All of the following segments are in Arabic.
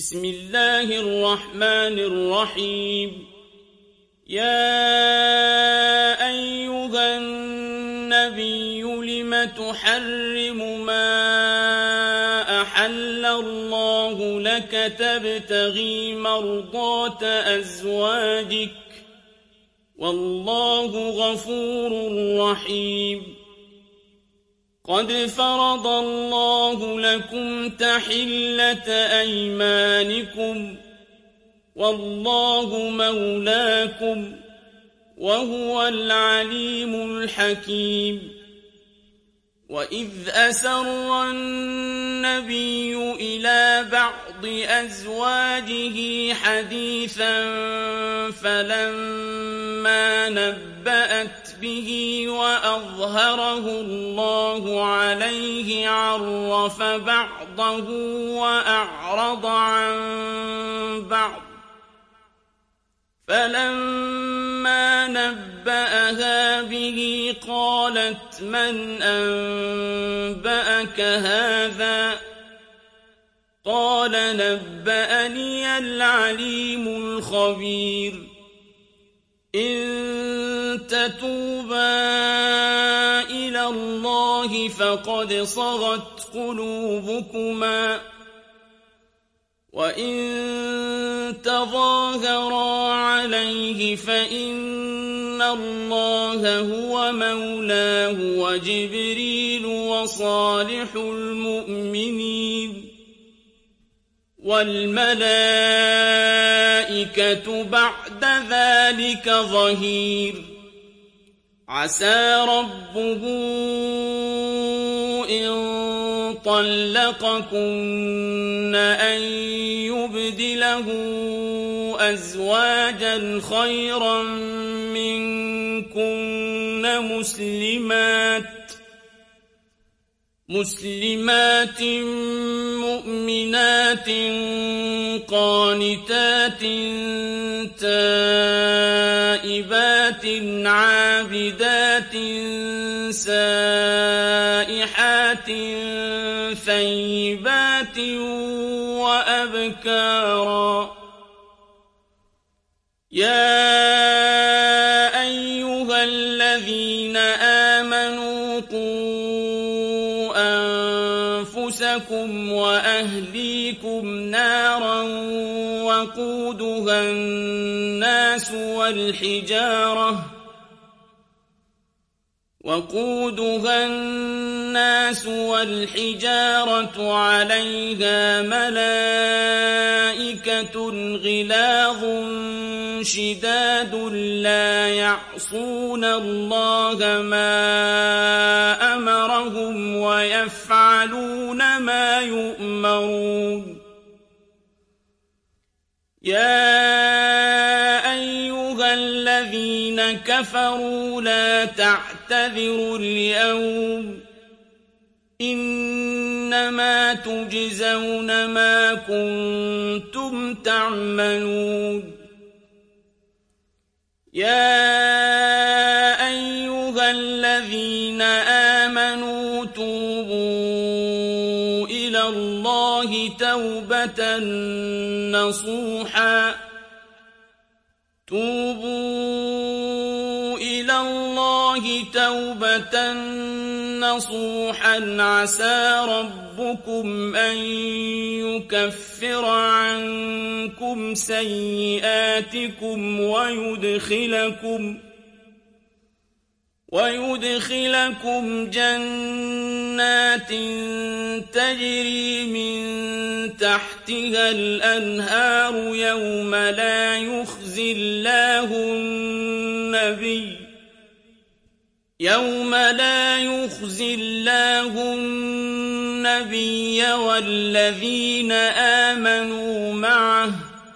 بسم الله الرحمن الرحيم يا أيها النبي لم تحرم ما أحل الله لك تبتغي مرضات أزواجك والله غفور رحيم قد فرض الله لكم تحلة أيمانكم والله مولاكم وهو العليم الحكيم وإذ أسر النبي إلى بعض أزواجه حديثا فلما نبأت به وأظهره الله عليه عرف بعضه وأعرض عن بعض فلما نبأها به قالت من أنبأك هذا قال نبأني العليم الخبير إن تتوبا إلى الله فقد صغت قلوبكما وإن تظاهرا عليه فإن الله هو مولاه وجبريل وصالح المؤمنين والملائكة بعد ذلك ظهير عسى ربه إن طلقكن أن يبدله أزواجا خيرا منكن مسلمات مؤمنات قانتات تائبات عابدات سائحات ثيبات وأبكارا يا أيها الذين آمنوا قوا أنفسكم وأهليكم نارا وقودها الناس والحجارة عليها ملائكة غلاظ شداد لا يعصون الله ما أمرهم ويفعلون ما يؤمرون يا أيها الذين كفروا لا تعتذروا اليوم إنما تجزون ما كنتم تعملون يا أيها الذين آمنوا توبوا إلى الله توبة نصوحا عسى ربكم أن يكفر عنكم سيئاتكم ويدخلكم جنات تجري من تحتها الأنهار يوم لا يخزي الله النبي والذين آمنوا معه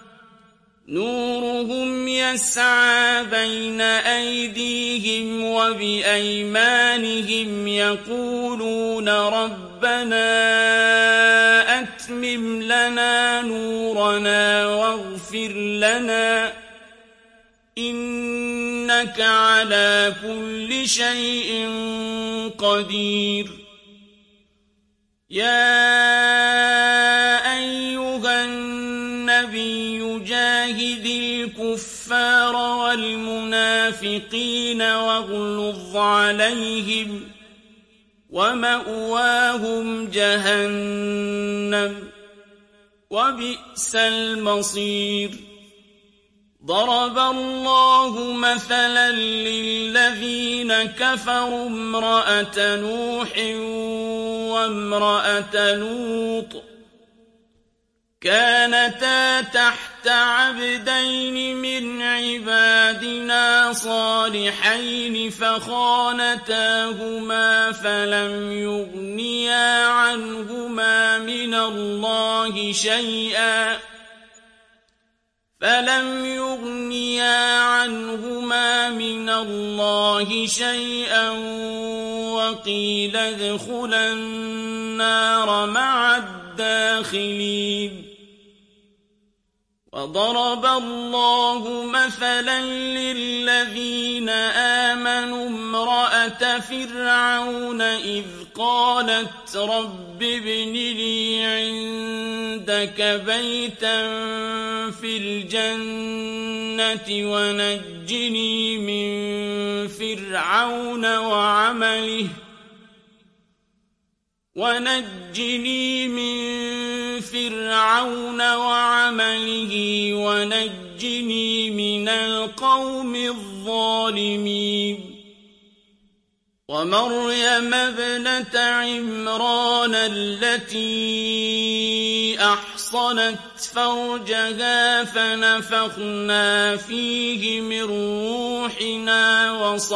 نورهم يسعى بين أيديهم وبأيمانهم يقولون ربنا أتمم لنا نورنا واغفر لنا إنك على كل شيء قدير يا أيها النبي جاهد الكفار والمنافقين واغلظ عليهم ومأواهم جهنم وبئس المصير ضرب الله مثلا للذين كفروا امرأة نوح وامرأة لوط كانتا تحت عبدين من عبادنا صالحين فخانتاهما فلم يغنيا عنهما من الله شيئا وقيل ادخلا النار مع الداخلين وضرب الله مثلا للذين آمنوا امرأة فرعون إذ قالت رب ابن لي عندك بيتا في الجنة ونجني من فرعون وعمله ونجني من القوم الظالمين ومريم ابنة عمران التي أحصنت فرجها فنفخنا فيه من روحنا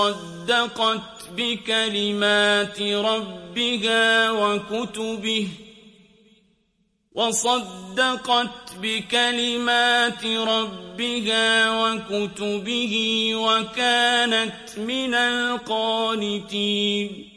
وصدقت بكلمات ربها وكتبه وكانت من القانتين